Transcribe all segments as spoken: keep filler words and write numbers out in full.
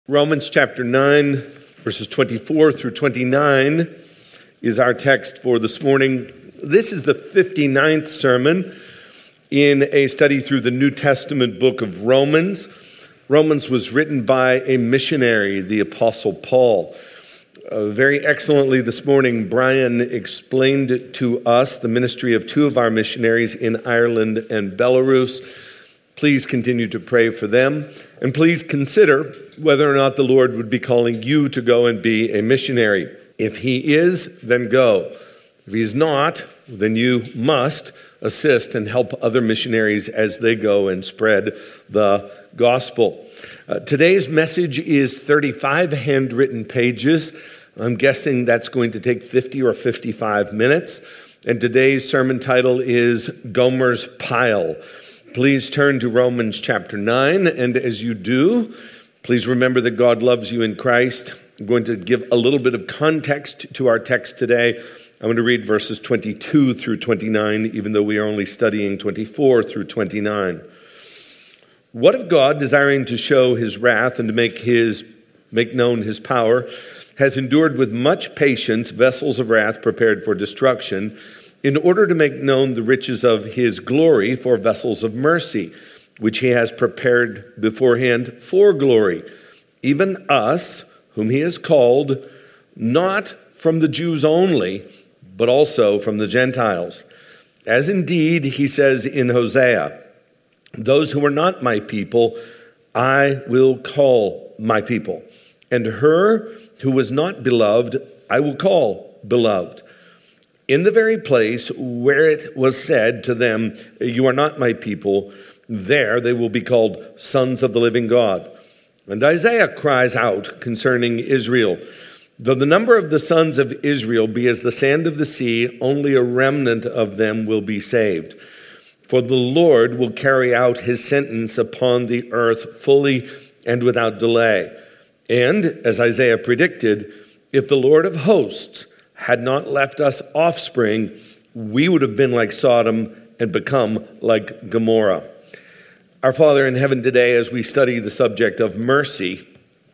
Romans chapter nine, verses twenty-four through twenty-nine is our text for this morning. This is the fifty-ninth sermon in a study through the New Testament book of Romans. Romans was written by a missionary, the Apostle Paul. Uh, very excellently this morning, Brian explained to us the ministry of two of our missionaries in Ireland and Belarus. Please continue to pray for them. And please consider whether or not the Lord would be calling you to go and be a missionary. If he is, then go. If he's not, then you must assist and help other missionaries as they go and spread the gospel. Uh, today's message is thirty-five handwritten pages. I'm guessing that's going to take fifty or fifty-five minutes. And today's sermon title is Gomer's Pile. Please turn to Romans chapter nine, and as you do, please remember that God loves you in Christ. I'm going to give a little bit of context to our text today. I'm going to read verses twenty-two through twenty-nine, even though we are only studying twenty-four through twenty-nine. What if God, desiring to show his wrath and to make his make known his power, has endured with much patience vessels of wrath prepared for destruction, in order to make known the riches of his glory for vessels of mercy, which he has prepared beforehand for glory, even us, whom he has called, not from the Jews only, but also from the Gentiles. As indeed he says in Hosea, those who are not my people, I will call my people, and her who was not beloved, I will call beloved. In the very place where it was said to them, you are not my people, there they will be called sons of the living God. And Isaiah cries out concerning Israel, though the number of the sons of Israel be as the sand of the sea, only a remnant of them will be saved. For the Lord will carry out his sentence upon the earth fully and without delay. And, as Isaiah predicted, if the Lord of hosts had not left us offspring, we would have been like Sodom and become like Gomorrah. Our Father in heaven, today, as we study the subject of mercy,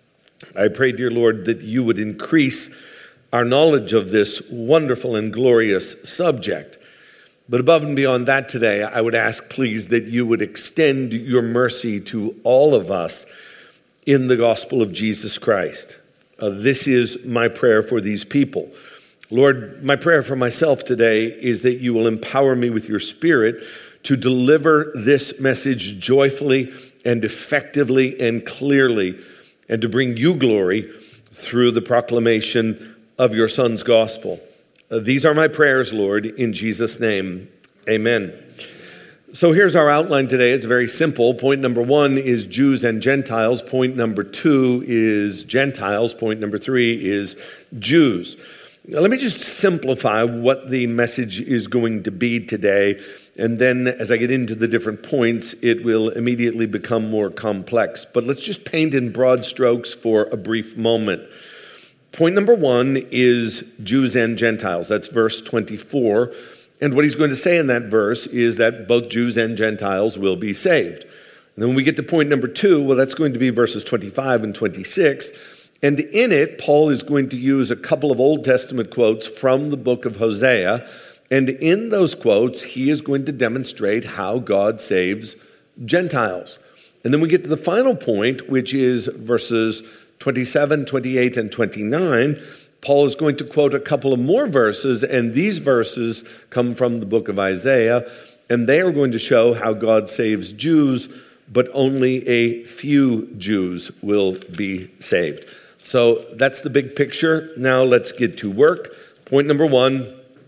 I pray, dear Lord, that you would increase our knowledge of this wonderful and glorious subject. But above and beyond that today, I would ask, please, that you would extend your mercy to all of us in the gospel of Jesus Christ. Uh, this is my prayer for these people. Lord, my prayer for myself today is that you will empower me with your Spirit to deliver this message joyfully and effectively and clearly, and to bring you glory through the proclamation of your Son's gospel. Uh, these are my prayers, Lord, in Jesus' name. Amen. So here's our outline today. It's very simple. Point number one is Jews and Gentiles. Point number two is Gentiles. Point number three is Jews. Now, let me just simplify what the message is going to be today, and then as I get into the different points, it will immediately become more complex. But let's just paint in broad strokes for a brief moment. Point number one is Jews and Gentiles. That's verse twenty-four. And what he's going to say in that verse is that both Jews and Gentiles will be saved. And then when we get to point number two, well, that's going to be verses twenty-five and twenty-six. And in it, Paul is going to use a couple of Old Testament quotes from the book of Hosea. And in those quotes, he is going to demonstrate how God saves Gentiles. And then we get to the final point, which is verses twenty-seven, twenty-eight, and twenty-nine. Paul is going to quote a couple of more verses, and these verses come from the book of Isaiah, and they are going to show how God saves Jews, but only a few Jews will be saved. So that's the big picture. Now let's get to work. Point number one,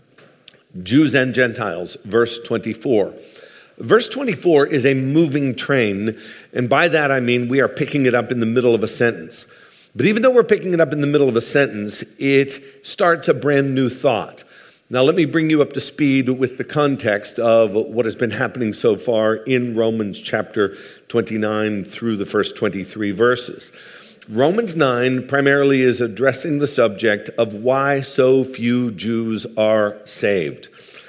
Jews and Gentiles, verse twenty-four. Verse twenty-four is a moving train, and by that I mean we are picking it up in the middle of a sentence. But even though we're picking it up in the middle of a sentence, it starts a brand new thought. Now let me bring you up to speed with the context of what has been happening so far in Romans chapter twenty-nine through the first twenty-three verses. Romans nine primarily is addressing the subject of why so few Jews are saved.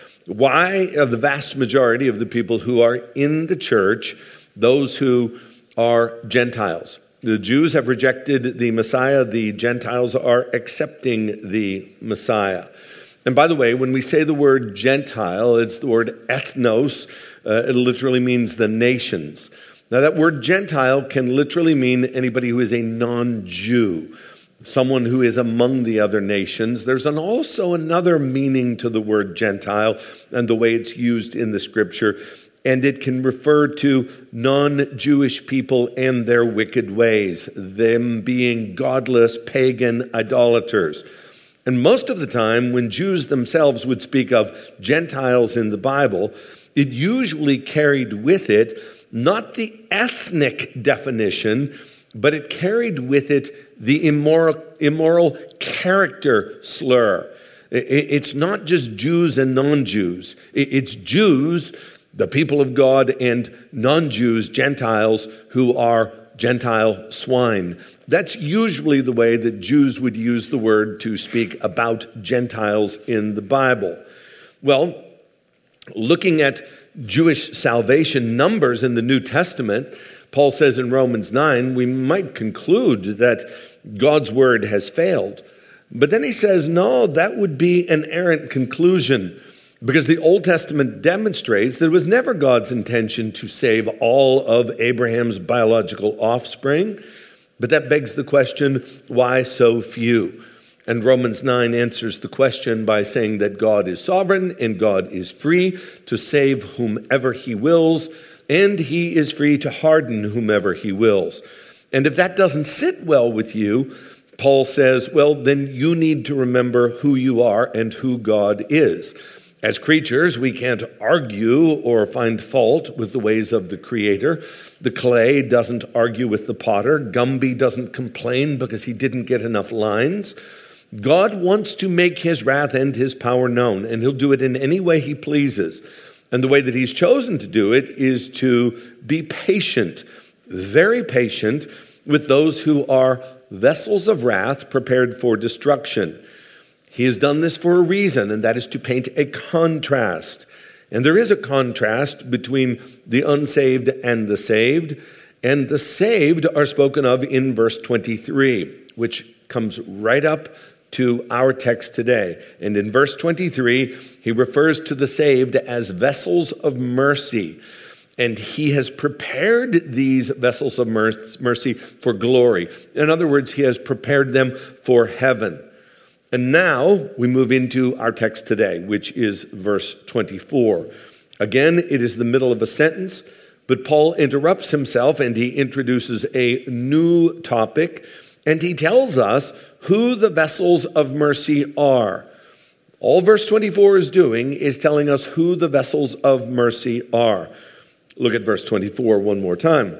Why are the vast majority of the people who are in the church those who are Gentiles? The Jews have rejected the Messiah. The Gentiles are accepting the Messiah. And by the way, when we say the word Gentile, it's the word ethnos. Uh, it literally means the nations. Now, that word Gentile can literally mean anybody who is a non-Jew, someone who is among the other nations. There's an also another meaning to the word Gentile and the way it's used in the Scripture, and it can refer to non-Jewish people and their wicked ways, them being godless, pagan idolaters. And most of the time, when Jews themselves would speak of Gentiles in the Bible, it usually carried with it not the ethnic definition, but it carried with it the immoral, immoral character slur. It's not just Jews and non-Jews. It's Jews, the people of God, and non-Jews, Gentiles, who are Gentile swine. That's usually the way that Jews would use the word to speak about Gentiles in the Bible. Well, looking at Jewish salvation numbers in the New Testament, Paul says in Romans nine, we might conclude that God's word has failed. But then he says, no, that would be an errant conclusion, because the Old Testament demonstrates that it was never God's intention to save all of Abraham's biological offspring. But that begs the question, why so few? And Romans nine answers the question by saying that God is sovereign and God is free to save whomever he wills, and he is free to harden whomever he wills. And if that doesn't sit well with you, Paul says, well, then you need to remember who you are and who God is. As creatures, we can't argue or find fault with the ways of the Creator. The clay doesn't argue with the potter. Gumby doesn't complain because he didn't get enough lines. God wants to make his wrath and his power known, and he'll do it in any way he pleases. And the way that he's chosen to do it is to be patient, very patient with those who are vessels of wrath prepared for destruction. He has done this for a reason, and that is to paint a contrast. And there is a contrast between the unsaved and the saved, and the saved are spoken of in verse twenty-three, which comes right up to our text today. And in verse twenty-three, he refers to the saved as vessels of mercy. And he has prepared these vessels of mercy for glory. In other words, he has prepared them for heaven. And now we move into our text today, which is verse twenty-four. Again, it is the middle of a sentence, but Paul interrupts himself and he introduces a new topic, and he tells us who the vessels of mercy are. All verse twenty-four is doing is telling us who the vessels of mercy are. Look at verse twenty-four one more time.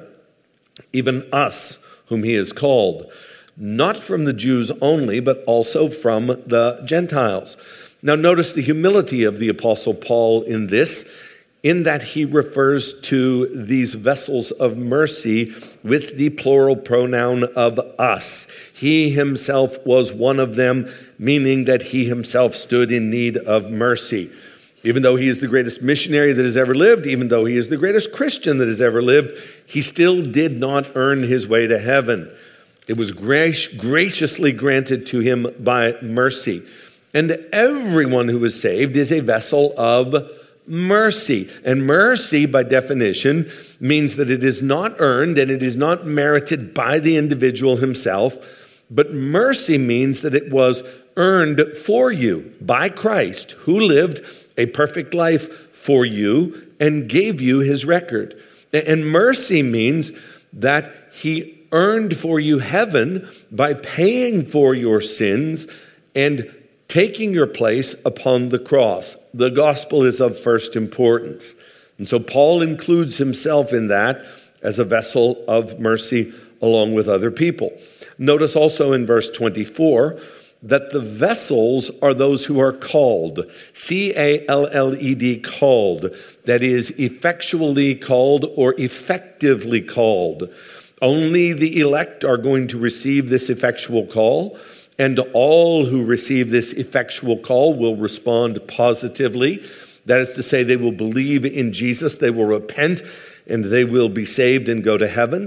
Even us, whom he has called, not from the Jews only, but also from the Gentiles. Now notice the humility of the Apostle Paul in this, in that he refers to these vessels of mercy with the plural pronoun of us. He himself was one of them, meaning that he himself stood in need of mercy. Even though he is the greatest missionary that has ever lived, even though he is the greatest Christian that has ever lived, he still did not earn his way to heaven. It was grac- graciously granted to him by mercy. And everyone who is saved is a vessel of mercy. And mercy, by definition, means that it is not earned and it is not merited by the individual himself, but mercy means that it was earned for you by Christ, who lived a perfect life for you and gave you his record. And mercy means that he earned for you heaven by paying for your sins and taking your place upon the cross. The gospel is of first importance. And so Paul includes himself in that as a vessel of mercy along with other people. Notice also in verse twenty-four that the vessels are those who are called. C A L L E D, called. That is, effectually called or effectively called. Only the elect are going to receive this effectual call, and all who receive this effectual call will respond positively. That is to say, they will believe in Jesus, they will repent, and they will be saved and go to heaven.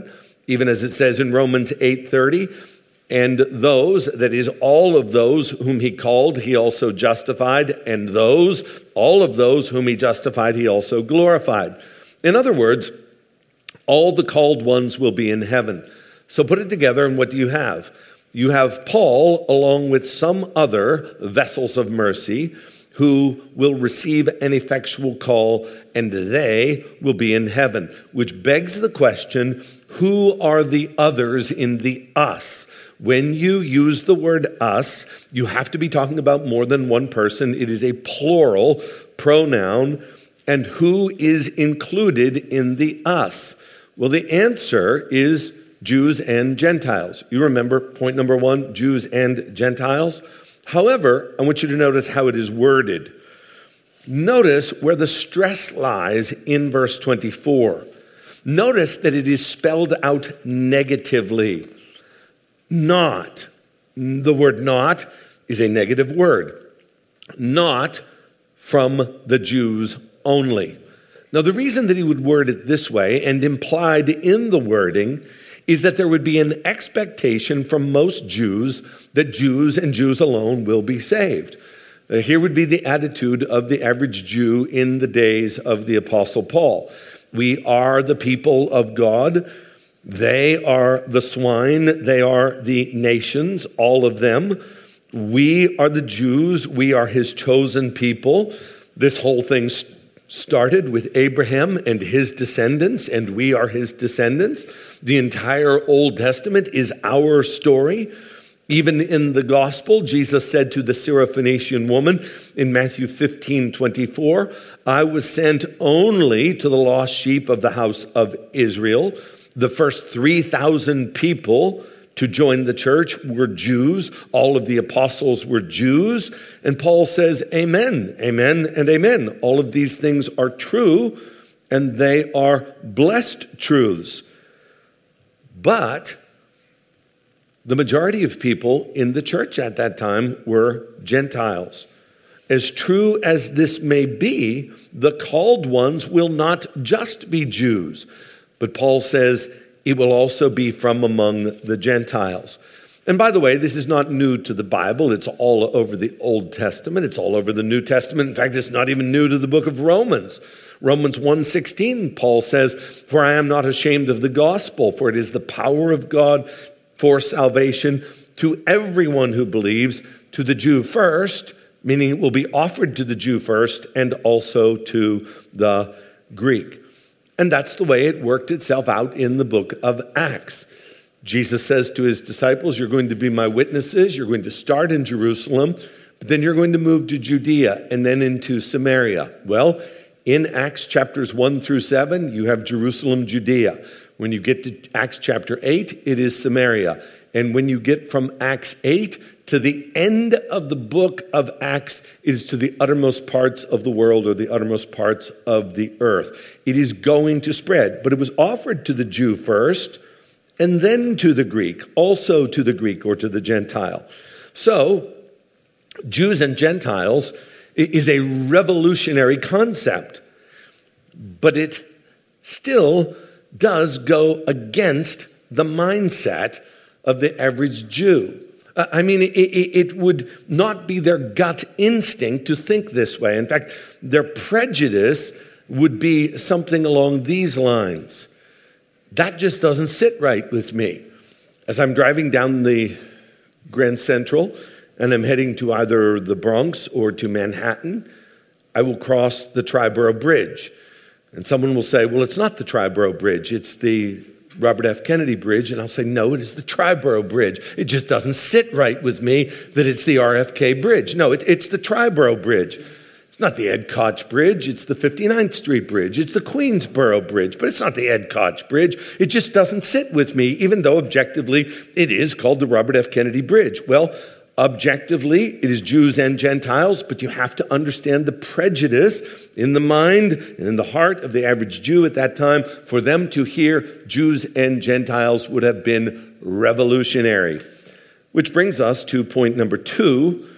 even as it says in Romans eight thirty, and those, that is, all of those whom he called, he also justified, and those, all of those whom he justified, he also glorified. In other words, all the called ones will be in heaven. So put it together, and what do you have? You have Paul along with some other vessels of mercy who will receive an effectual call, and they will be in heaven, which begs the question, who are the others in the us? When you use the word us, you have to be talking about more than one person. It is a plural pronoun. And who is included in the us? Well, the answer is Jews and Gentiles. You remember point number one, Jews and Gentiles. However, I want you to notice how it is worded. Notice where the stress lies in verse twenty-four. Notice that it is spelled out negatively. Not. The word not is a negative word. Not from the Jews only. Now, the reason that he would word it this way, and implied in the wording, is that there would be an expectation from most Jews that Jews and Jews alone will be saved. Uh, here would be the attitude of the average Jew in the days of the Apostle Paul. We are the people of God. They are the swine. They are the nations, all of them. We are the Jews. We are his chosen people. This whole thing started with Abraham and his descendants, and we are his descendants. The entire Old Testament is our story. Even in the gospel, Jesus said to the Syrophoenician woman in Matthew fifteen twenty-four, I was sent only to the lost sheep of the house of Israel. The first three thousand people to join the church were Jews. All of the apostles were Jews. And Paul says, amen, amen, and amen. All of these things are true, and they are blessed truths. But the majority of people in the church at that time were Gentiles. As true as this may be, the called ones will not just be Jews. But Paul says it will also be from among the Gentiles. And by the way, this is not new to the Bible. It's all over the Old Testament. It's all over the New Testament. In fact, it's not even new to the book of Romans. Romans one sixteen, Paul says, for I am not ashamed of the gospel, for it is the power of God for salvation to everyone who believes, to the Jew first, meaning it will be offered to the Jew first, and also to the Greek. And that's the way it worked itself out in the book of Acts. Jesus says to his disciples, you're going to be my witnesses. You're going to start in Jerusalem, but then you're going to move to Judea and then into Samaria. Well, in Acts chapters one through seven, you have Jerusalem, Judea. When you get to Acts chapter eight, it is Samaria. And when you get from Acts eight to the end of the book of Acts, it is to the uttermost parts of the world or the uttermost parts of the earth. It is going to spread, but it was offered to the Jew first and then to the Greek, also to the Greek or to the Gentile. So, Jews and Gentiles is a revolutionary concept, but it still does go against the mindset of the average Jew. I mean, it, it, it would not be their gut instinct to think this way. In fact, their prejudice would be something along these lines. That just doesn't sit right with me. As I'm driving down the Grand Central and I'm heading to either the Bronx or to Manhattan, I will cross the Triborough Bridge. And someone will say, well, it's not the Triborough Bridge, it's the Robert F. Kennedy Bridge. And I'll say, no, it is the Triborough Bridge. It just doesn't sit right with me that it's the R F K Bridge. No, it, it's the Triborough Bridge. It's not the Ed Koch Bridge. It's the fifty-ninth Street Bridge. It's the Queensboro Bridge, but it's not the Ed Koch Bridge. It just doesn't sit with me, even though objectively it is called the Robert F. Kennedy Bridge. Well, objectively, it is Jews and Gentiles, but you have to understand the prejudice in the mind and in the heart of the average Jew at that time. For them to hear Jews and Gentiles would have been revolutionary. Which brings us to point number two,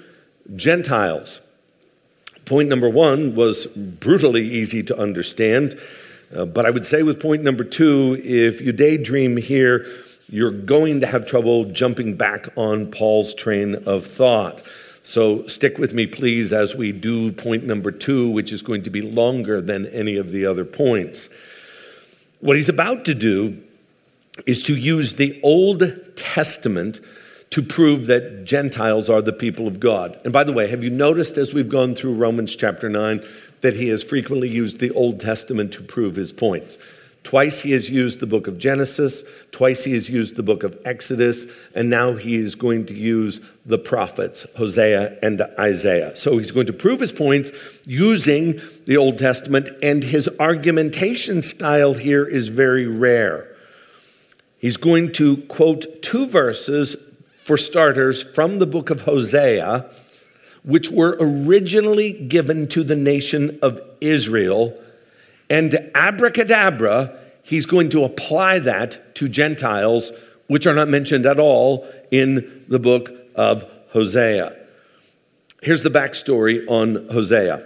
Gentiles. Point number one was brutally easy to understand. Uh, but I would say with point number two, if you daydream here, you're going to have trouble jumping back on Paul's train of thought. So stick with me, please, as we do point number two, which is going to be longer than any of the other points. What he's about to do is to use the Old Testament to prove that Gentiles are the people of God. And by the way, have you noticed as we've gone through Romans chapter nine that he has frequently used the Old Testament to prove his points? Twice he has used the book of Genesis, twice he has used the book of Exodus, and now he is going to use the prophets, Hosea and Isaiah. So he's going to prove his points using the Old Testament, and his argumentation style here is very rare. He's going to quote two verses, for starters, from the book of Hosea, which were originally given to the nation of Israel. And abracadabra, he's going to apply that to Gentiles, which are not mentioned at all in the book of Hosea. Here's the backstory on Hosea.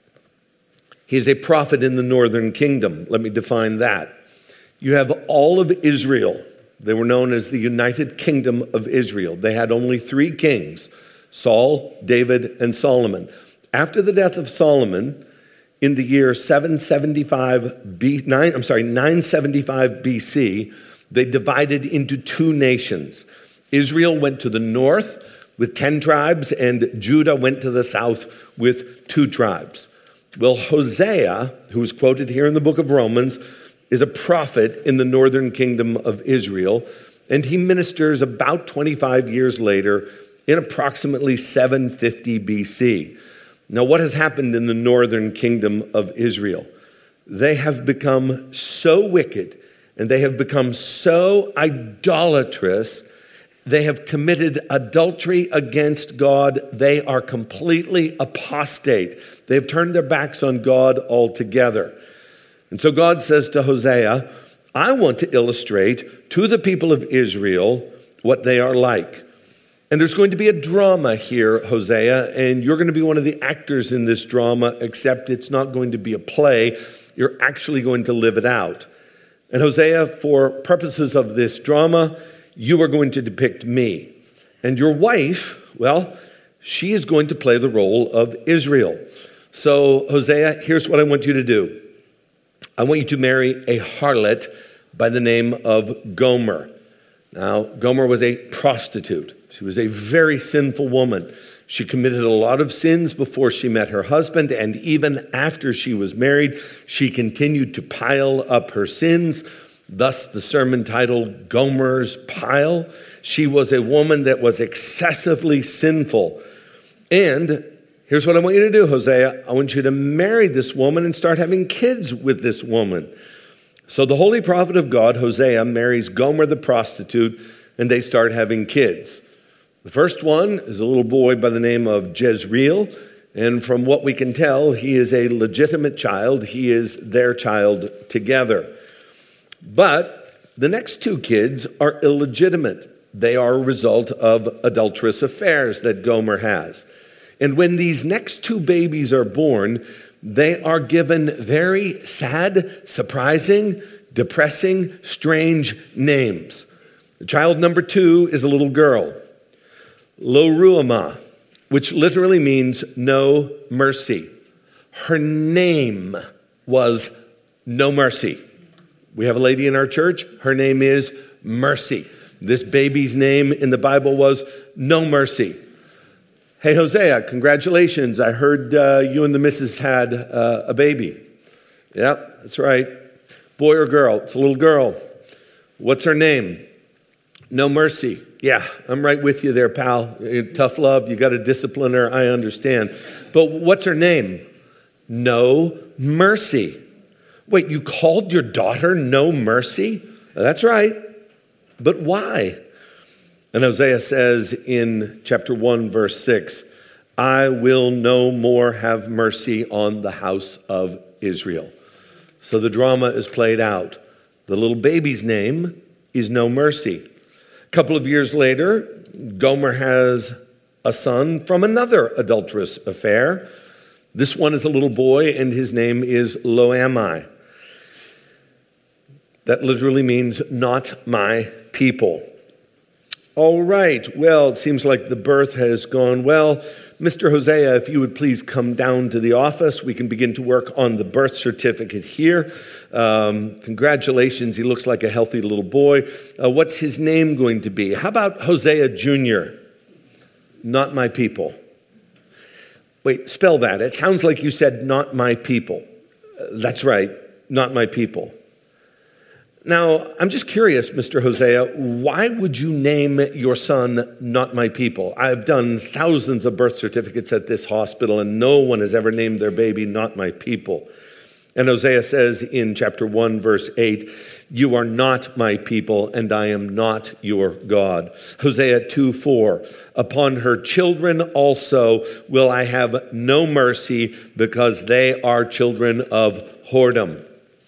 He's a prophet in the northern kingdom. Let me define that. You have all of Israel. They were known as the United Kingdom of Israel. They had only three kings, Saul, David, and Solomon. After the death of Solomon, in the year seven seventy-five B, nine, I'm sorry, nine seventy-five B C, they divided into two nations. Israel went to the north with ten tribes, and Judah went to the south with two tribes. Well, Hosea, who is quoted here in the book of Romans, is a prophet in the northern kingdom of Israel, and he ministers about twenty-five years later in approximately seven fifty B C. Now, what has happened in the northern kingdom of Israel? They have become so wicked and they have become so idolatrous. They have committed adultery against God. They are completely apostate. They've turned their backs on God altogether. And so God says to Hosea, I want to illustrate to the people of Israel what they are like. And there's going to be a drama here, Hosea, and you're going to be one of the actors in this drama, except it's not going to be a play. You're actually going to live it out. And Hosea, for purposes of this drama, you are going to depict me. And your wife, well, she is going to play the role of Israel. So, Hosea, here's what I want you to do. I want you to marry a harlot by the name of Gomer. Now, Gomer was a prostitute. She was a very sinful woman. She committed a lot of sins before she met her husband, and even after she was married, she continued to pile up her sins. Thus, the sermon title, Gomer's Pile. She was a woman that was excessively sinful. And here's what I want you to do, Hosea. I want you to marry this woman and start having kids with this woman. So the holy prophet of God, Hosea, marries Gomer the prostitute, and they start having kids. The first one is a little boy by the name of Jezreel, and from what we can tell, he is a legitimate child. He is their child together. But the next two kids are illegitimate. They are a result of adulterous affairs that Gomer has. And when these next two babies are born, they are given very sad, surprising, depressing, strange names. Child number two is a little girl, Lo Ruhamah, which literally means no mercy. Her name was No Mercy. We have a lady in our church. Her name is Mercy. This baby's name in the Bible was No Mercy. Hey, Hosea, congratulations. I heard uh, you and the missus had uh, a baby. Yeah, that's right. Boy or girl? It's a little girl. What's her name? No Mercy. Yeah, I'm right with you there, pal. Tough love. You got to discipline her. I understand. But what's her name? No Mercy. Wait, you called your daughter No Mercy? That's right. But why? And Hosea says in chapter one, verse six, I will no more have mercy on the house of Israel. So the drama is played out. The little baby's name is No Mercy. A couple of years later, Gomer has a son from another adulterous affair. This one is a little boy, and his name is Lo-ammi. That literally means not my people. All right, well, it seems like the birth has gone well. Mister Hosea, if you would please come down to the office, we can begin to work on the birth certificate here. Um, congratulations, he looks like a healthy little boy. Uh, what's his name going to be? How about Hosea Junior? Not my people. Wait, spell that. It sounds like you said not my people. Uh, that's right, not my people. Now, I'm just curious, Mister Hosea, why would you name your son Not My People? I've done thousands of birth certificates at this hospital, and no one has ever named their baby Not My People. And Hosea says in chapter one, verse eight, you are not my people, and I am not your God. Hosea two four, upon her children also will I have no mercy, because they are children of whoredom.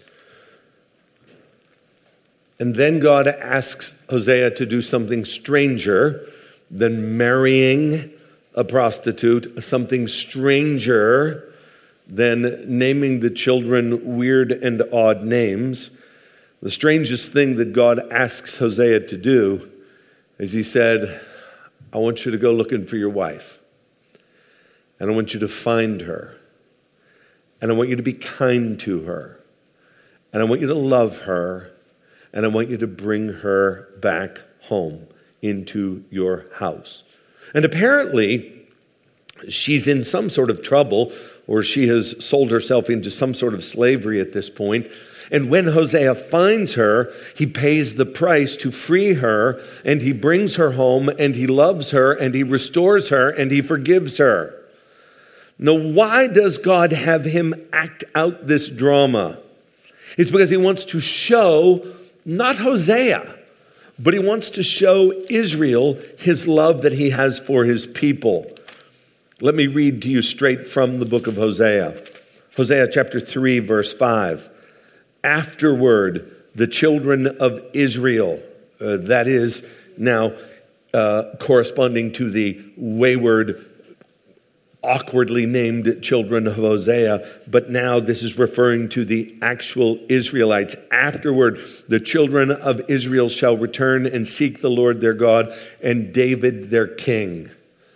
And then God asks Hosea to do something stranger than marrying a prostitute, something stranger than naming the children weird and odd names. The strangest thing that God asks Hosea to do is he said, I want you to go looking for your wife. And I want you to find her. And I want you to be kind to her. And I want you to love her. And I want you to bring her back home into your house. And apparently, she's in some sort of trouble, or she has sold herself into some sort of slavery at this point. And when Hosea finds her, he pays the price to free her, and he brings her home, and he loves her, and he restores her, and he forgives her. Now, why does God have him act out this drama? It's because he wants to show not Hosea, but he wants to show Israel his love that he has for his people. Let me read to you straight from the book of Hosea. Hosea chapter three, verse five. Afterward, the children of Israel, uh, that is now uh, corresponding to the wayward, awkwardly named children of Hosea, but now this is referring to the actual Israelites. Afterward, the children of Israel shall return and seek the Lord their God and David their king.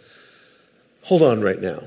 Hold on right now.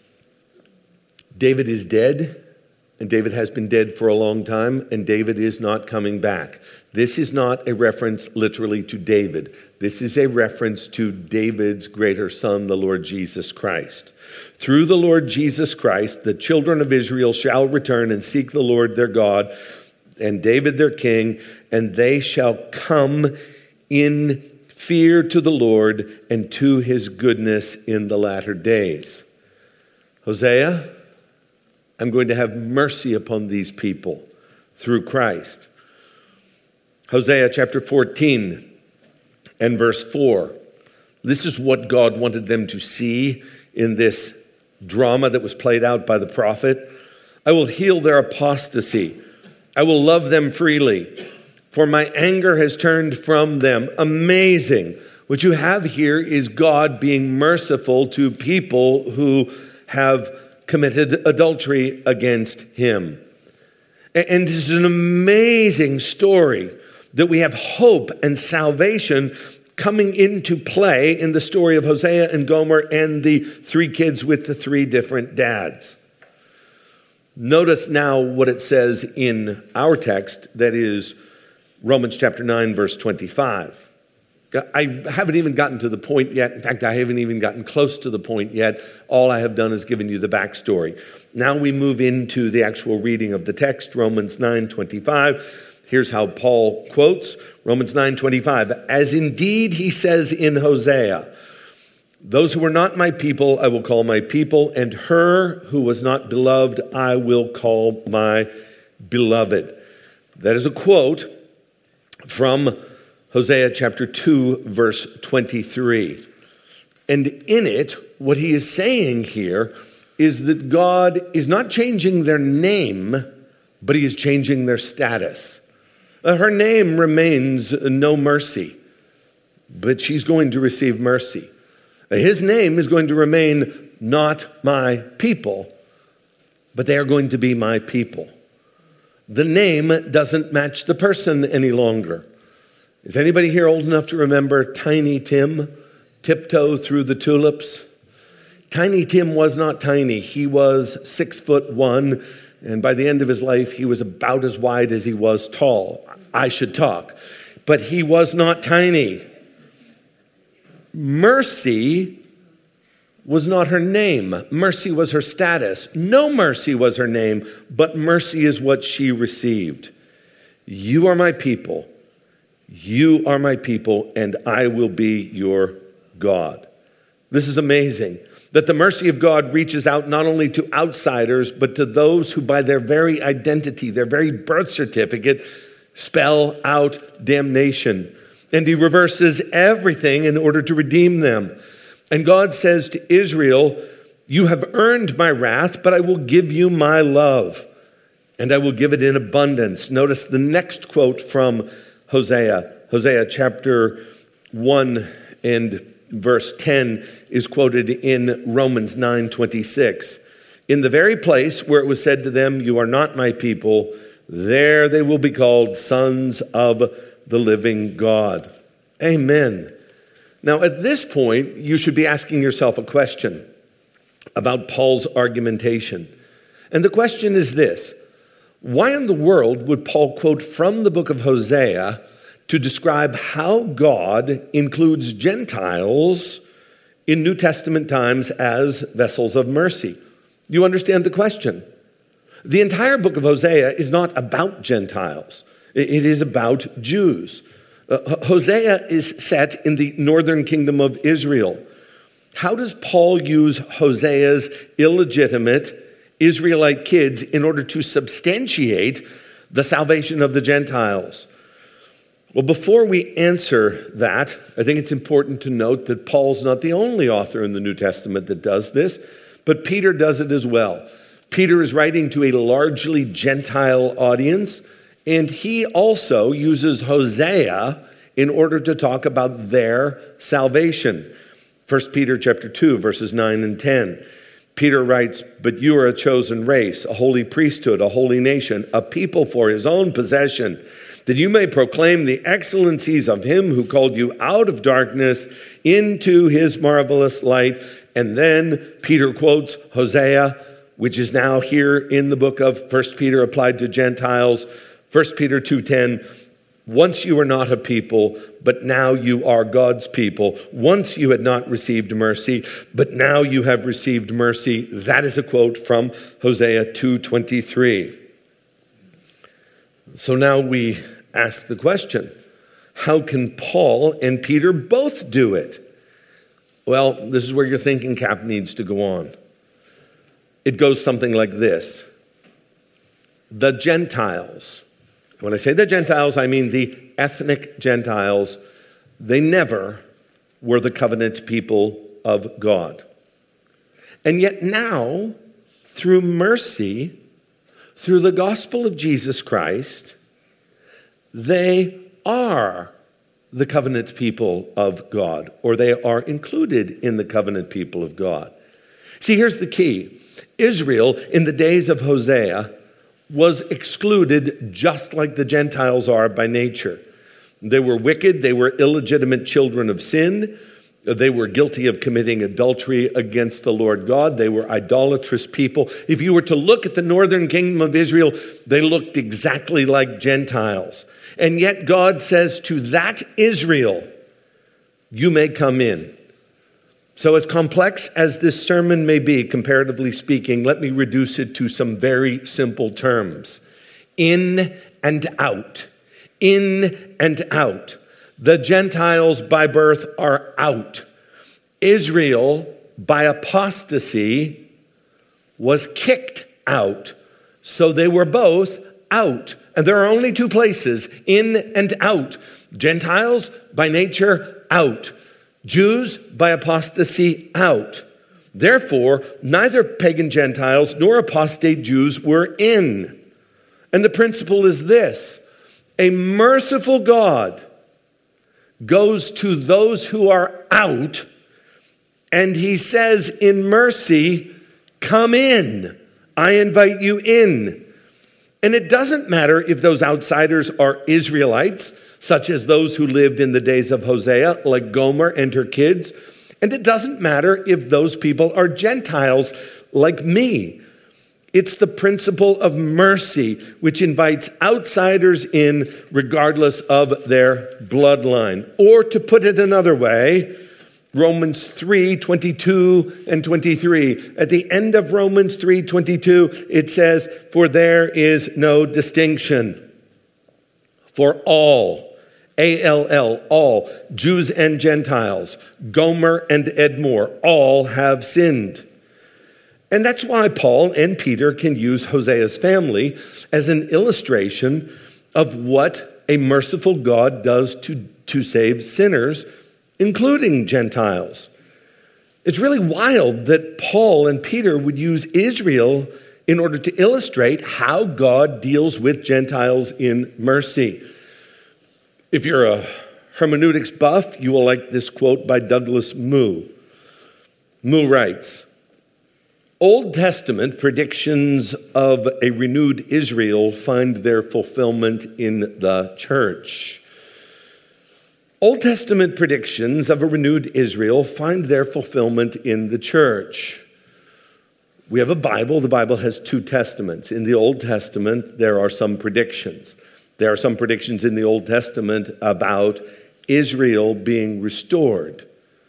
David is dead, and David has been dead for a long time, and David is not coming back. This is not a reference literally to David. This is a reference to David's greater son, the Lord Jesus Christ. Through the Lord Jesus Christ, the children of Israel shall return and seek the Lord their God and David their king, and they shall come in fear to the Lord and to his goodness in the latter days. Hosea, I'm going to have mercy upon these people through Christ. Hosea chapter fourteen and verse four. This is what God wanted them to see in this drama that was played out by the prophet. I will heal their apostasy. I will love them freely, for my anger has turned from them. Amazing. What you have here is God being merciful to people who have committed adultery against him. And this is an amazing story that we have hope and salvation coming into play in the story of Hosea and Gomer and the three kids with the three different dads. Notice now what it says in our text, that is Romans chapter nine, verse twenty-five. I haven't even gotten to the point yet. In fact, I haven't even gotten close to the point yet. All I have done is given you the backstory. Now we move into the actual reading of the text, Romans nine twenty-five. Here's how Paul quotes Romans nine twenty-five. As indeed he says in Hosea, those who were not my people, I will call my people, and her who was not beloved, I will call my beloved. That is a quote from Hosea chapter two, verse twenty-three. And in it, what he is saying here is that God is not changing their name, but he is changing their status. Her name remains No Mercy, but she's going to receive mercy. His name is going to remain Not My People, but they are going to be my people. The name doesn't match the person any longer. Is anybody here old enough to remember Tiny Tim, Tiptoe Through the Tulips? Tiny Tim was not tiny. He was six foot one, and by the end of his life, he was about as wide as he was tall. I should talk. But he was not tiny. Mercy was not her name. Mercy was her status. No mercy was her name, but mercy is what she received. You are my people. You are my people, and I will be your God. This is amazing, that the mercy of God reaches out not only to outsiders, but to those who by their very identity, their very birth certificate, spell out damnation. And he reverses everything in order to redeem them. And God says to Israel, you have earned my wrath, but I will give you my love, and I will give it in abundance. Notice the next quote from Hosea. Hosea chapter one and verse ten is quoted in Romans nine twenty-six. In the very place where it was said to them, you are not my people, there they will be called sons of the living God. Amen. Now, at this point, you should be asking yourself a question about Paul's argumentation. And the question is this: why in the world would Paul quote from the book of Hosea to describe how God includes Gentiles in New Testament times as vessels of mercy? You understand the question? The entire book of Hosea is not about Gentiles. It is about Jews. Uh, Hosea is set in the northern kingdom of Israel. How does Paul use Hosea's illegitimate Israelite kids in order to substantiate the salvation of the Gentiles? Well, before we answer that, I think it's important to note that Paul's not the only author in the New Testament that does this, but Peter does it as well. Peter is writing to a largely Gentile audience, and he also uses Hosea in order to talk about their salvation. First Peter chapter two, verses nine and ten. Peter writes, but you are a chosen race, a holy priesthood, a holy nation, a people for his own possession, that you may proclaim the excellencies of him who called you out of darkness into his marvelous light. And then Peter quotes Hosea, which is now here in the book of First Peter applied to Gentiles. First Peter two ten, once you were not a people, but now you are God's people. Once you had not received mercy, but now you have received mercy. That is a quote from Hosea two twenty-three. So now we ask the question, how can Paul and Peter both do it? Well, this is where your thinking cap needs to go on. It goes something like this. The Gentiles, when I say the Gentiles, I mean the ethnic Gentiles, they never were the covenant people of God. And yet now, through mercy, through the gospel of Jesus Christ, they are the covenant people of God, or they are included in the covenant people of God. See, here's the key. Israel, in the days of Hosea, was excluded just like the Gentiles are by nature. They were wicked. They were illegitimate children of sin. They were guilty of committing adultery against the Lord God. They were idolatrous people. If you were to look at the northern kingdom of Israel, they looked exactly like Gentiles. And yet God says to that Israel, you may come in. So as complex as this sermon may be, comparatively speaking, let me reduce it to some very simple terms. In and out. In and out. The Gentiles by birth are out. Israel by apostasy was kicked out. So they were both out. And there are only two places, in and out. Gentiles by nature, out. Jews by apostasy, out. Therefore, neither pagan Gentiles nor apostate Jews were in. And the principle is this: a merciful God goes to those who are out, and he says in mercy, come in. I invite you in. And it doesn't matter if those outsiders are Israelites, such as those who lived in the days of Hosea, like Gomer and her kids. And it doesn't matter if those people are Gentiles, like me. It's the principle of mercy, which invites outsiders in regardless of their bloodline. Or to put it another way, Romans three, twenty-two and twenty-three. At the end of Romans three, twenty-two, it says, "For there is no distinction. For all, A L L, all, Jews and Gentiles, Gomer and Edmore, all have sinned." And that's why Paul and Peter can use Hosea's family as an illustration of what a merciful God does to, to save sinners, including Gentiles. It's really wild that Paul and Peter would use Israel in order to illustrate how God deals with Gentiles in mercy. If you're a hermeneutics buff, you will like this quote by Douglas Moo. Moo writes, "Old Testament predictions of a renewed Israel find their fulfillment in the church." Old Testament predictions of a renewed Israel find their fulfillment in the church. We have a Bible. The Bible has two testaments. In the Old Testament, there are some predictions. There are some predictions in the Old Testament about Israel being restored.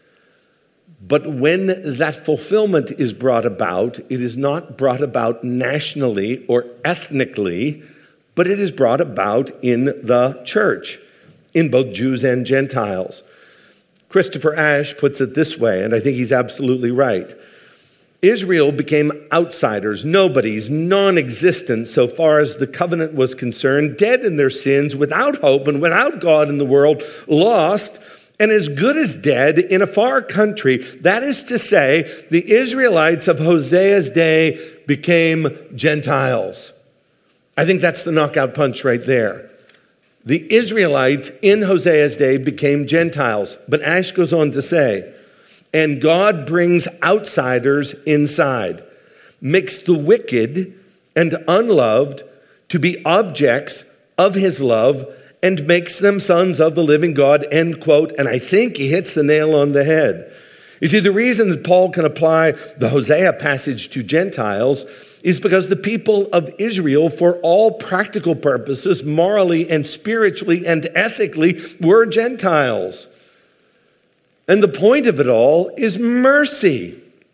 But when that fulfillment is brought about, it is not brought about nationally or ethnically, but it is brought about in the church, in both Jews and Gentiles. Christopher Ash puts it this way, and I think he's absolutely right. Israel became outsiders, nobodies, non-existent so far as the covenant was concerned, dead in their sins, without hope and without God in the world, lost, and as good as dead in a far country. That is to say, the Israelites of Hosea's day became Gentiles. I think that's the knockout punch right there. The Israelites in Hosea's day became Gentiles. But Ash goes on to say, "And God brings outsiders inside, makes the wicked and unloved to be objects of his love, and makes them sons of the living God," end quote. And I think he hits the nail on the head. You see, the reason that Paul can apply the Hosea passage to Gentiles is because the people of Israel, for all practical purposes, morally and spiritually and ethically, were Gentiles. And the point of it all is mercy.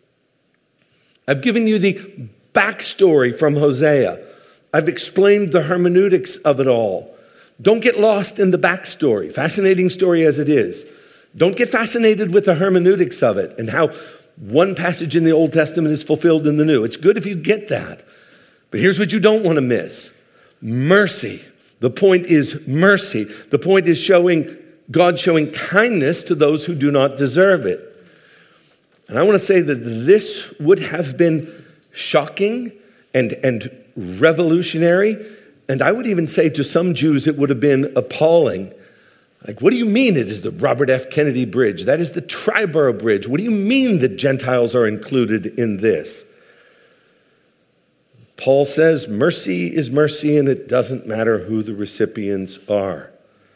I've given you the backstory from Hosea. I've explained the hermeneutics of it all. Don't get lost in the backstory, fascinating story as it is. Don't get fascinated with the hermeneutics of it and how one passage in the Old Testament is fulfilled in the New. It's good if you get that. But here's what you don't want to miss. Mercy. The point is mercy. The point is showing God showing kindness to those who do not deserve it. And I want to say that this would have been shocking and, and revolutionary. And I would even say to some Jews it would have been appalling. Like, what do you mean it is the Robert F. Kennedy Bridge? That is the Triborough Bridge. What do you mean that Gentiles are included in this? Paul says mercy is mercy, and it doesn't matter who the recipients are.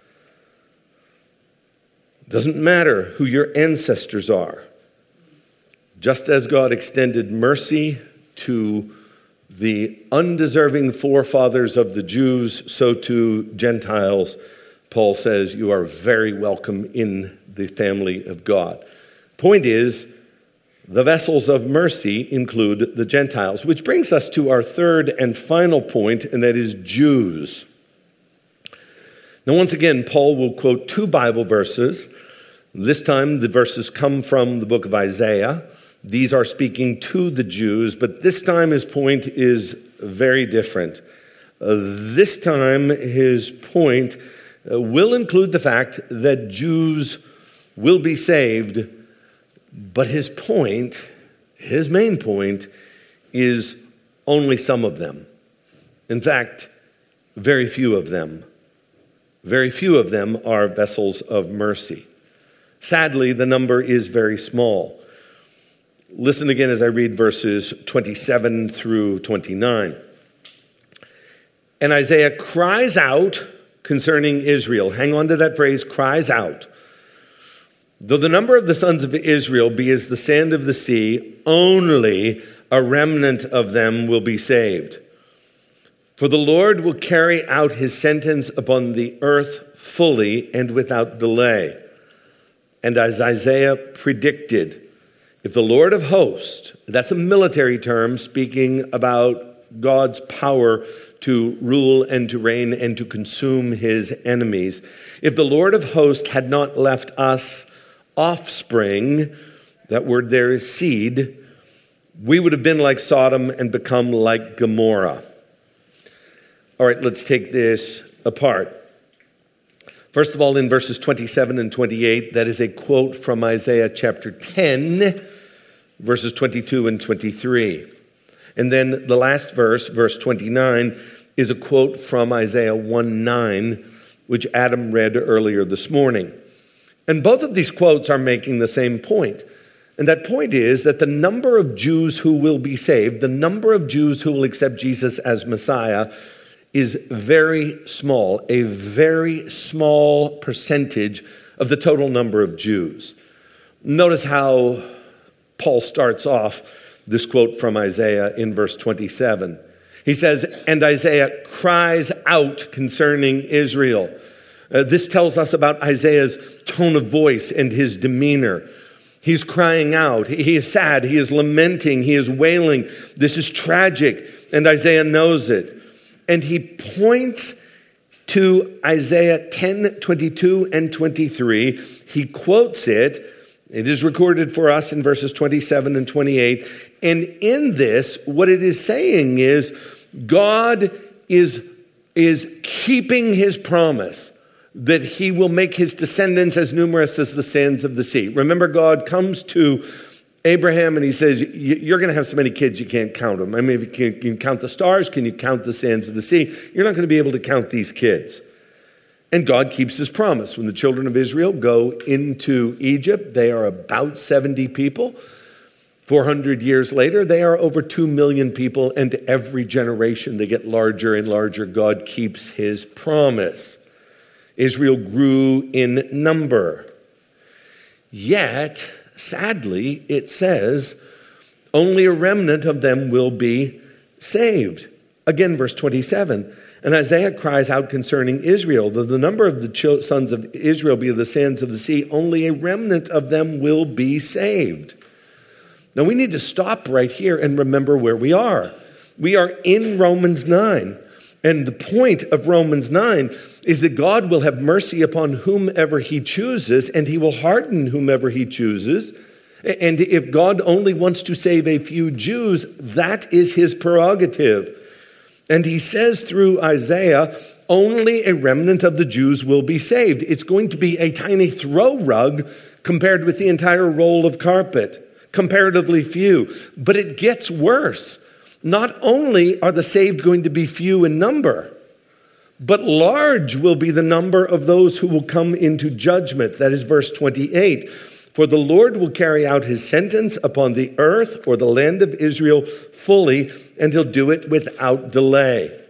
It doesn't matter who your ancestors are. Just as God extended mercy to the undeserving forefathers of the Jews, so to Gentiles, Paul says you are very welcome in the family of God. Point is, the vessels of mercy include the Gentiles, which brings us to our third and final point, and that is Jews. Now, once again, Paul will quote two Bible verses. This time, the verses come from the book of Isaiah. These are speaking to the Jews, but this time his point is very different. Uh, this time, his point uh, will include the fact that Jews will be saved, but his point, his main point, is only some of them. In fact, very few of them. Very few of them are vessels of mercy. Sadly, the number is very small. Listen again as I read verses twenty-seven through twenty-nine. And Isaiah cries out concerning Israel. Hang on to that phrase, cries out. Though the number of the sons of Israel be as the sand of the sea, only a remnant of them will be saved. For the Lord will carry out his sentence upon the earth fully and without delay. And as Isaiah predicted, if the Lord of hosts, that's a military term speaking about God's power to rule and to reign and to consume his enemies. If the Lord of hosts had not left us offspring, that word there is seed, we would have been like Sodom and become like Gomorrah. All right, let's take this apart. First of all, in verses twenty-seven and twenty-eight, that is a quote from Isaiah chapter ten, verses twenty-two and twenty-three. And then the last verse, verse twenty-nine, is a quote from Isaiah one nine, which Adam read earlier this morning. And both of these quotes are making the same point. And that point is that the number of Jews who will be saved, the number of Jews who will accept Jesus as Messiah, is very small, a very small percentage of the total number of Jews. Notice how Paul starts off this quote from Isaiah in verse twenty-seven. He says, and Isaiah cries out concerning Israel. Uh, this tells us about Isaiah's tone of voice and his demeanor. He's crying out. He is sad. He is lamenting. He is wailing. This is tragic, and Isaiah knows it. And he points to Isaiah ten, twenty-two and twenty-three. He quotes it. It is recorded for us in verses twenty-seven and twenty-eight. And in this, what it is saying is God is, is keeping his promise that he will make his descendants as numerous as the sands of the sea. Remember, God comes to Abraham and he says, you're going to have so many kids you can't count them. I mean, if you can count the stars, can you count the sands of the sea? You're not going to be able to count these kids. And God keeps his promise. When the children of Israel go into Egypt, they are about seventy people. four hundred years later, they are over two million people. And every generation, they get larger and larger. God keeps his promise. Israel grew in number. Yet, sadly, it says, only a remnant of them will be saved. Again, verse twenty-seven. And Isaiah cries out concerning Israel, though the number of the sons of Israel be the sands of the sea, only a remnant of them will be saved. Now we need to stop right here and remember where we are. We are in Romans nine. And the point of Romans nine is that God will have mercy upon whomever he chooses, and he will harden whomever he chooses. And if God only wants to save a few Jews, that is his prerogative. And he says through Isaiah, only a remnant of the Jews will be saved. It's going to be a tiny throw rug compared with the entire roll of carpet, comparatively few. But it gets worse. Not only are the saved going to be few in number, but large will be the number of those who will come into judgment. That is verse twenty-eight. For the Lord will carry out his sentence upon the earth or the land of Israel fully, and he'll do it without delay.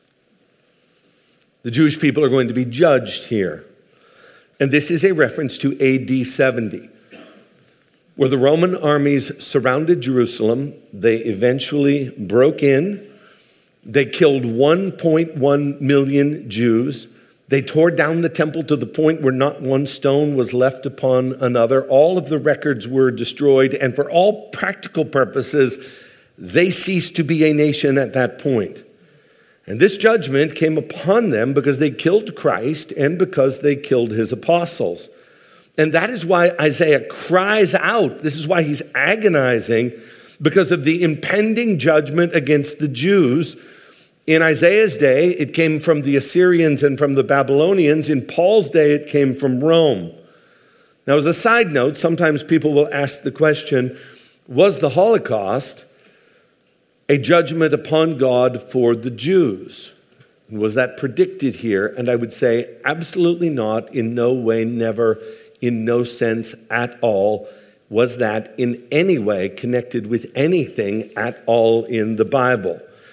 The Jewish people are going to be judged here. And this is a reference to A D seventy. Where the Roman armies surrounded Jerusalem, they eventually broke in. They killed one point one million Jews. They tore down the temple to the point where not one stone was left upon another. All of the records were destroyed, and for all practical purposes, they ceased to be a nation at that point. And this judgment came upon them because they killed Christ and because they killed his apostles. And that is why Isaiah cries out. This is why he's agonizing, because of the impending judgment against the Jews. In Isaiah's day, it came from the Assyrians and from the Babylonians. In Paul's day, it came from Rome. Now, as a side note, sometimes people will ask the question, was the Holocaust a judgment upon God for the Jews? Was that predicted here? And I would say absolutely not, in no way, never, in no sense at all, was that in any way connected with anything at all in the Bible.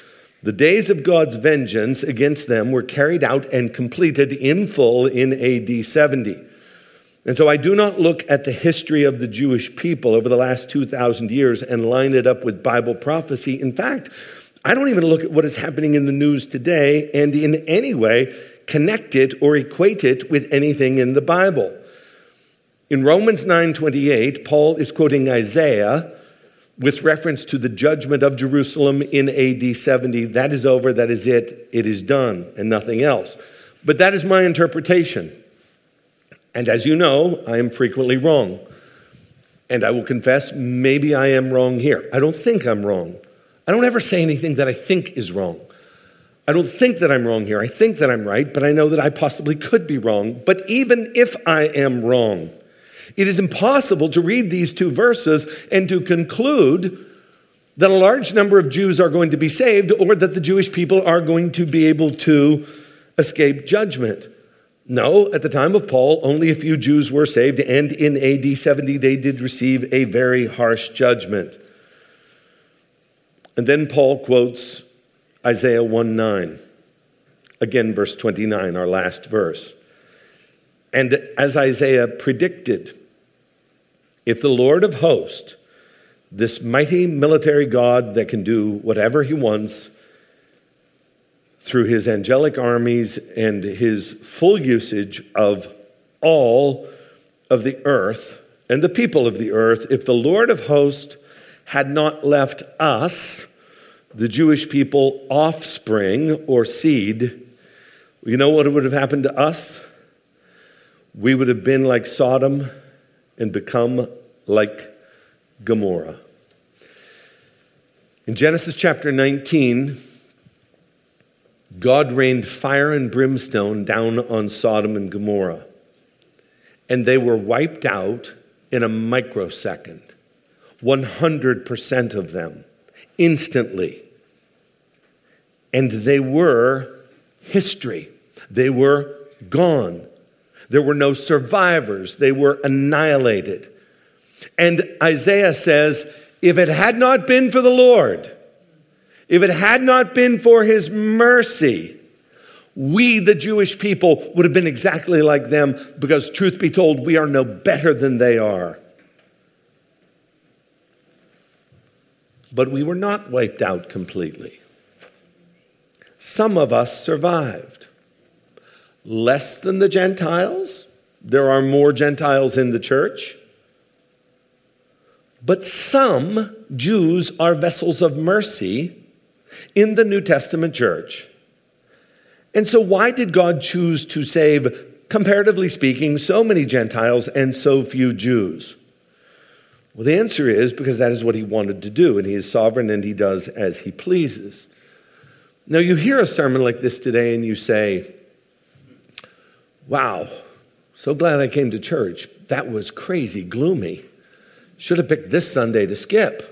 The days of God's vengeance against them were carried out and completed in full in A D seventy. And so I do not look at the history of the Jewish people over the last two thousand years and line it up with Bible prophecy. In fact, I don't even look at what is happening in the news today and in any way connect it or equate it with anything in the Bible. In Romans nine twenty-eight, Paul is quoting Isaiah with reference to the judgment of Jerusalem in A D seventy. That is over, that is it, it is done, and nothing else. But that is my interpretation. And as you know, I am frequently wrong. And I will confess, maybe I am wrong here. I don't think I'm wrong. I don't ever say anything that I think is wrong. I don't think that I'm wrong here. I think that I'm right, but I know that I possibly could be wrong. But even if I am wrong, it is impossible to read these two verses and to conclude that a large number of Jews are going to be saved or that the Jewish people are going to be able to escape judgment. No, at the time of Paul, only a few Jews were saved, and in A D seventy, they did receive a very harsh judgment. And then Paul quotes Isaiah one nine. Again, verse twenty-nine, our last verse. And as Isaiah predicted, if the Lord of hosts, this mighty military God that can do whatever he wants, through his angelic armies and his full usage of all of the earth and the people of the earth, if the Lord of hosts had not left us, the Jewish people, offspring or seed, you know what would have happened to us? We would have been like Sodom and become like Gomorrah. In Genesis chapter nineteen, God rained fire and brimstone down on Sodom and Gomorrah, and they were wiped out in a microsecond. one hundred percent of them, instantly. And they were history. They were gone. There were no survivors. They were annihilated. And Isaiah says, if it had not been for the Lord, if it had not been for his mercy, we, the Jewish people, would have been exactly like them, because truth be told, we are no better than they are. But we were not wiped out completely. Some of us survived. Less than the Gentiles. There are more Gentiles in the church. But some Jews are vessels of mercy in the New Testament church. And so why did God choose to save, comparatively speaking, so many Gentiles and so few Jews? Well, the answer is because that is what he wanted to do, and he is sovereign and he does as he pleases. Now, you hear a sermon like this today and you say, wow, so glad I came to church. That was crazy gloomy. Should have picked this Sunday to skip.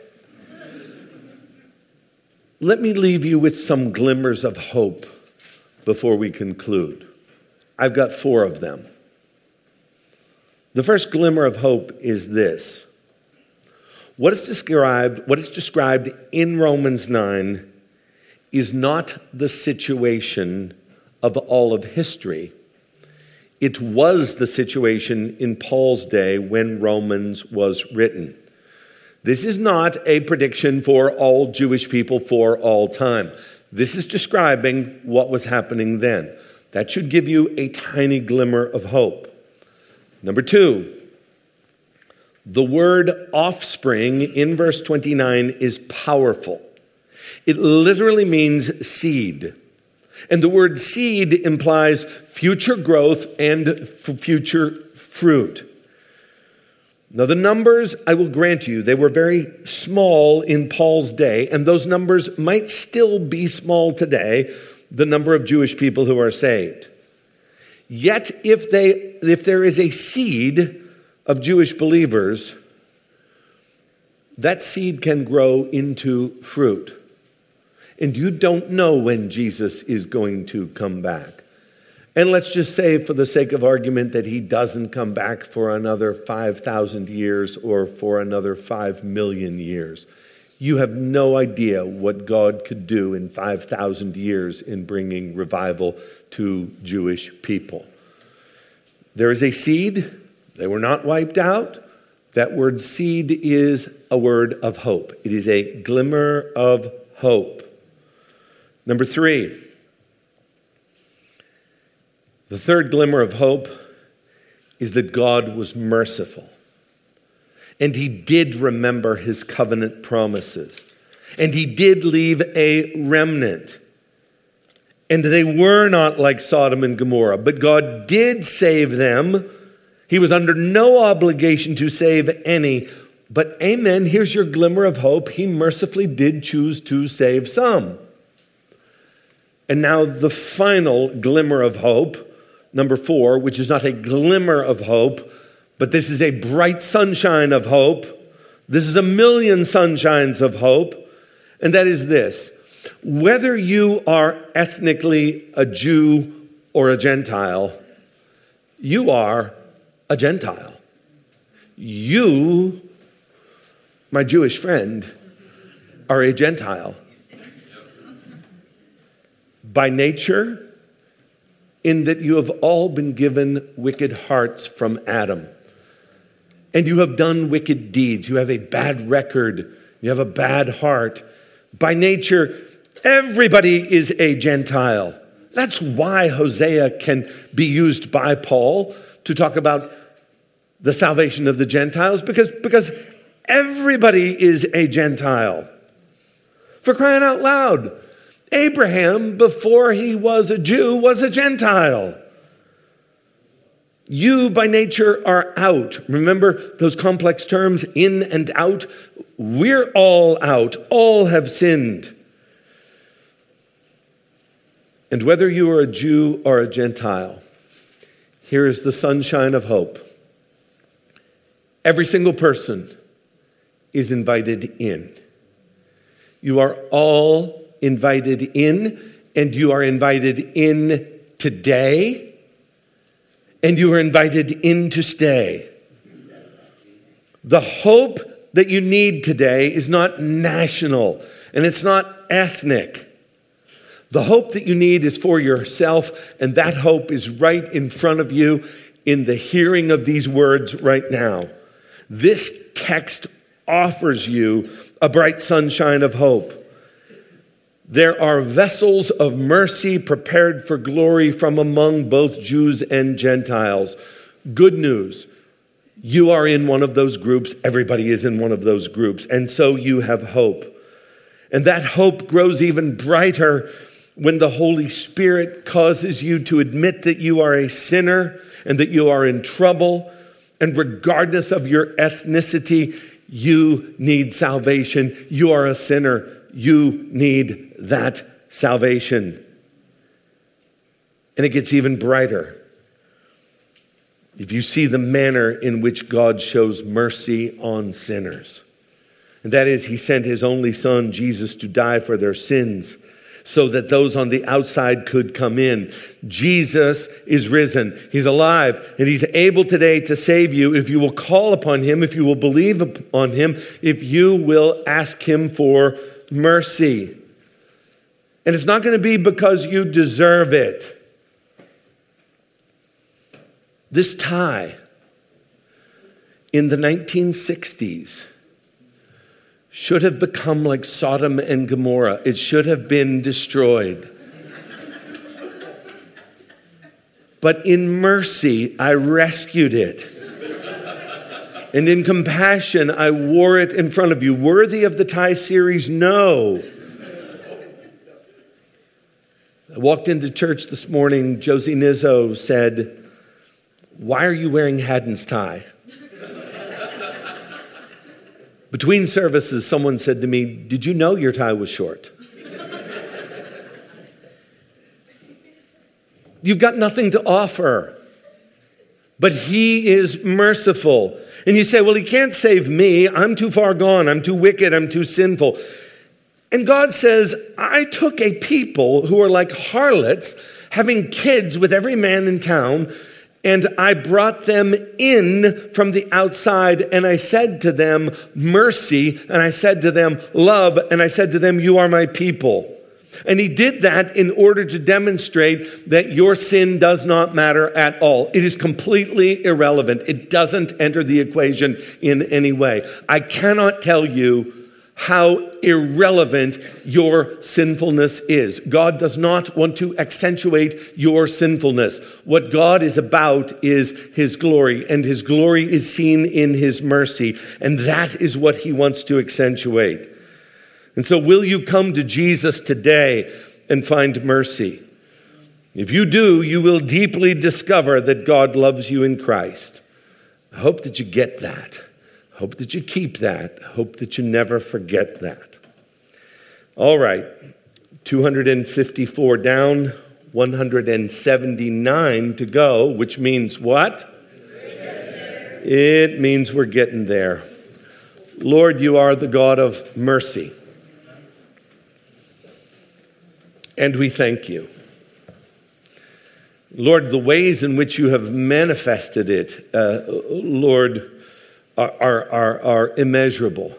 Let me leave you with some glimmers of hope before we conclude. I've got four of them. The first glimmer of hope is this. What is described, what is described in Romans nine is not the situation of all of history. It was the situation in Paul's day when Romans was written. This is not a prediction for all Jewish people for all time. This is describing what was happening then. That should give you a tiny glimmer of hope. Number two, the word offspring in verse twenty-nine is powerful. It literally means seed. And the word seed implies future growth and future fruit. Now, the numbers, I will grant you, they were very small in Paul's day, and those numbers might still be small today, the number of Jewish people who are saved. Yet, if they, if there is a seed of Jewish believers, that seed can grow into fruit. And you don't know when Jesus is going to come back. And let's just say, for the sake of argument, that he doesn't come back for another five thousand years or for another five million years. You have no idea what God could do in five thousand years in bringing revival to Jewish people. There is a seed. They were not wiped out. That word seed is a word of hope. It is a glimmer of hope. Number three, the third glimmer of hope is that God was merciful. And he did remember his covenant promises. And he did leave a remnant. And they were not like Sodom and Gomorrah, but God did save them. He was under no obligation to save any. But amen, here's your glimmer of hope. He mercifully did choose to save some. And now the final glimmer of hope, number four, which is not a glimmer of hope, but this is a bright sunshine of hope. This is a million sunshines of hope. And that is this. Whether you are ethnically a Jew or a Gentile, you are a Gentile. You, my Jewish friend, are a Gentile. By nature, in that you have all been given wicked hearts from Adam. And you have done wicked deeds. You have a bad record. You have a bad heart. By nature, everybody is a Gentile. That's why Hosea can be used by Paul to talk about the salvation of the Gentiles, because, because everybody is a Gentile. For crying out loud, Abraham, before he was a Jew, was a Gentile. You, by nature, are out. Remember those complex terms, in and out? We're all out. All have sinned. And whether you are a Jew or a Gentile, here is the sunshine of hope. Every single person is invited in. You are all invited in, and you are invited in today. And you are invited in to stay. The hope that you need today is not national, and it's not ethnic. The hope that you need is for yourself, and that hope is right in front of you in the hearing of these words right now. This text offers you a bright sunshine of hope. There are vessels of mercy prepared for glory from among both Jews and Gentiles. Good news. You are in one of those groups. Everybody is in one of those groups. And so you have hope. And that hope grows even brighter when the Holy Spirit causes you to admit that you are a sinner and that you are in trouble. And regardless of your ethnicity, you need salvation. You are a sinner. You need that salvation. And it gets even brighter if you see the manner in which God shows mercy on sinners. And that is, he sent his only son, Jesus, to die for their sins so that those on the outside could come in. Jesus is risen. He's alive, and he's able today to save you if you will call upon him, if you will believe upon him, if you will ask him for mercy. And it's not going to be because you deserve it. This tie in the nineteen sixties should have become like Sodom and Gomorrah. It should have been destroyed. But in mercy, I rescued it. And in compassion, I wore it in front of you. Worthy of the tie series? No. I walked into church this morning. Josie Nizzo said, "Why are you wearing Haddon's tie?" Between services, someone said to me, "Did you know your tie was short?" You've got nothing to offer. But he is merciful. And you say, well, he can't save me. I'm too far gone. I'm too wicked. I'm too sinful. And God says, I took a people who are like harlots, having kids with every man in town, And I brought them in from the outside, and I said to them, mercy, and I said to them, love, and I said to them, you are my people. And he did that in order to demonstrate that your sin does not matter at all. It is completely irrelevant. It doesn't enter the equation in any way. I cannot tell you how irrelevant your sinfulness is. God does not want to accentuate your sinfulness. What God is about is his glory, and his glory is seen in his mercy, and that is what he wants to accentuate. And so will you come to Jesus today and find mercy? If you do, you will deeply discover that God loves you in Christ. I hope that you get that. I hope that you keep that. I hope that you never forget that. All right, two hundred fifty-four down, one hundred seventy-nine to go, which means what? It means we're getting there. Lord, you are the God of mercy. And we thank you. Lord, the ways in which you have manifested it, uh, Lord, are, are, are, are immeasurable.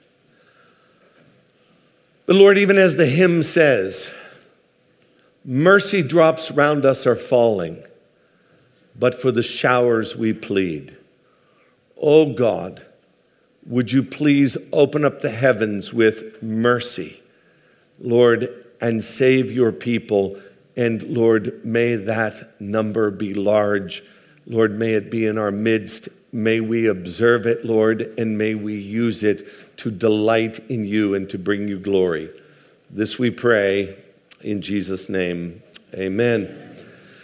But Lord, even as the hymn says, mercy drops round us are falling, but for the showers we plead. Oh God, would you please open up the heavens with mercy, Lord, and save your people. And Lord, may that number be large. Lord, may it be in our midst. May we observe it, Lord, and may we use it to delight in you and to bring you glory. This we pray in Jesus' name. Amen.